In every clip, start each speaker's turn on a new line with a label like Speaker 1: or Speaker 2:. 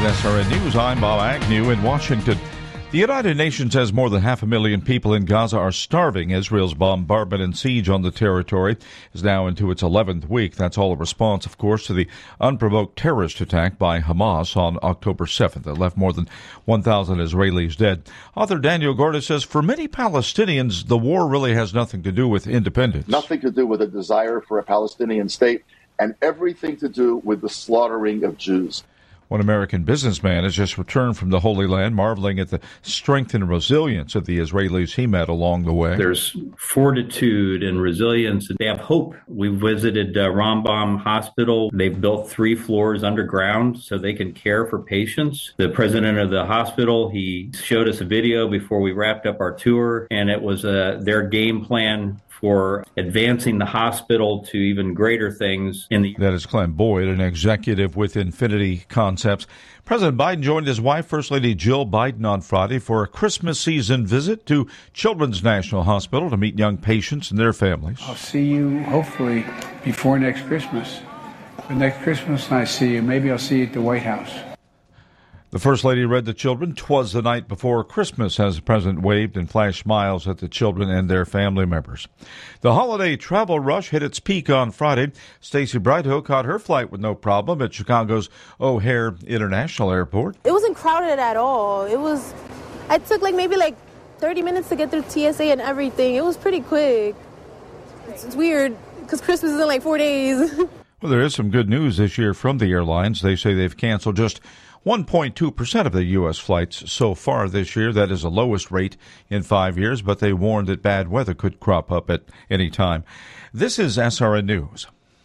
Speaker 1: With SRN News, I'm Bob Agnew in Washington. The United Nations says more than 500,000 people in Gaza are starving. Israel's bombardment and siege on the territory is now into its 11th week. That's all a response, of course, to the unprovoked terrorist attack by Hamas on October 7th that left more than 1,000 Israelis dead. Author Daniel Gorda says for many Palestinians, the war really has nothing to do with independence.
Speaker 2: Nothing to do with a desire for a Palestinian state, and everything to do with the slaughtering of Jews.
Speaker 1: One American businessman has just returned from the Holy Land, marveling at the strength and resilience of the Israelis he met along the way.
Speaker 3: There's fortitude and resilience. They have hope. We visited Rambam Hospital. They've built 3 floors underground so they can care for patients. The president of the hospital, he showed us a video before we wrapped up our tour, and it was their game plan for advancing the hospital to even greater things.
Speaker 1: That is Clem Boyd, an executive with Infinity Concepts. President Biden joined his wife, First Lady Jill Biden, on Friday for a Christmas season visit to Children's National Hospital to meet young patients and their families.
Speaker 4: I'll see you, hopefully, before next Christmas. But next Christmas, I see you. Maybe I'll see you at the White House.
Speaker 1: The First Lady read the children "'Twas the Night Before Christmas" as the President waved and flashed smiles at the children and their family members. The holiday travel rush hit its peak on Friday. Stacy Bridehoe caught her flight with no problem at Chicago's O'Hare International Airport.
Speaker 5: It wasn't crowded at all. I took maybe 30 minutes to get through TSA and everything. It was pretty quick. It's weird because Christmas is in 4 days.
Speaker 1: Well, there is some good news this year from the airlines. They say they've canceled just 1.2% of the U.S. flights so far this year. That is the lowest rate in 5 years, but they warned that bad weather could crop up at any time. This is SRN News.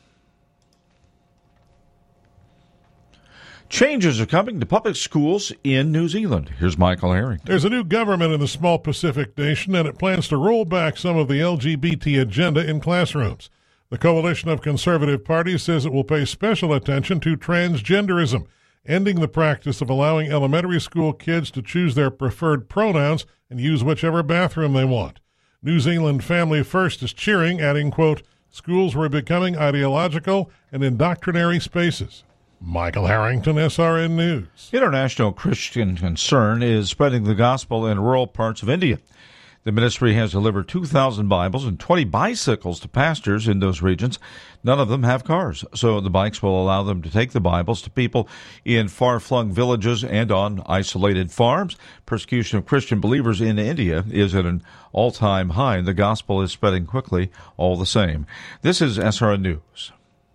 Speaker 1: Changes are coming to public schools in New Zealand. Here's Michael Harrington.
Speaker 6: There's a new government in the small Pacific nation, and it plans to roll back some of the LGBT agenda in classrooms. The Coalition of Conservative Parties says it will pay special attention to transgenderism, ending the practice of allowing elementary school kids to choose their preferred pronouns and use whichever bathroom they want. New Zealand Family First is cheering, adding, quote, schools were becoming ideological and indoctrinatory spaces. Michael Harrington, SRN News.
Speaker 1: International Christian Concern is spreading the gospel in rural parts of India. The ministry has delivered 2,000 Bibles and 20 bicycles to pastors in those regions. None of them have cars, so the bikes will allow them to take the Bibles to people in far-flung villages and on isolated farms. Persecution of Christian believers in India is at an all-time high, and the gospel is spreading quickly all the same. This is SRN News.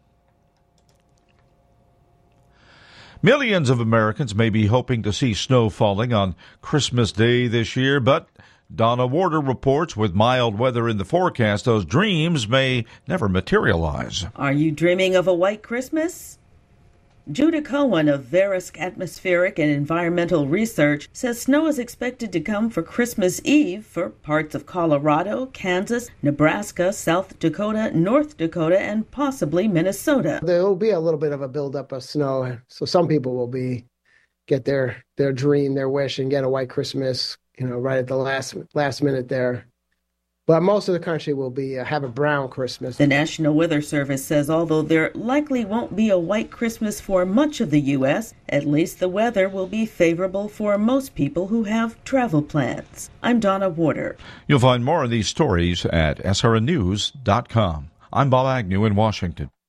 Speaker 1: Millions of Americans may be hoping to see snow falling on Christmas Day this year, but Donna Warder reports with mild weather in the forecast, those dreams may never materialize.
Speaker 7: Are you dreaming of a white Christmas? Judah Cohen of Verisk Atmospheric and Environmental Research says snow is expected to come for Christmas Eve for parts of Colorado, Kansas, Nebraska, South Dakota, North Dakota, and possibly Minnesota.
Speaker 8: There will be a little bit of a buildup of snow, so some people will get their dream, their wish, and get a white Christmas, right at the last minute there. But most of the country will have a brown Christmas.
Speaker 7: The National Weather Service says although there likely won't be a white Christmas for much of the U.S., at least the weather will be favorable for most people who have travel plans. I'm Donna Warder.
Speaker 1: You'll find more of these stories at srnnews.com. I'm Bob Agnew in Washington.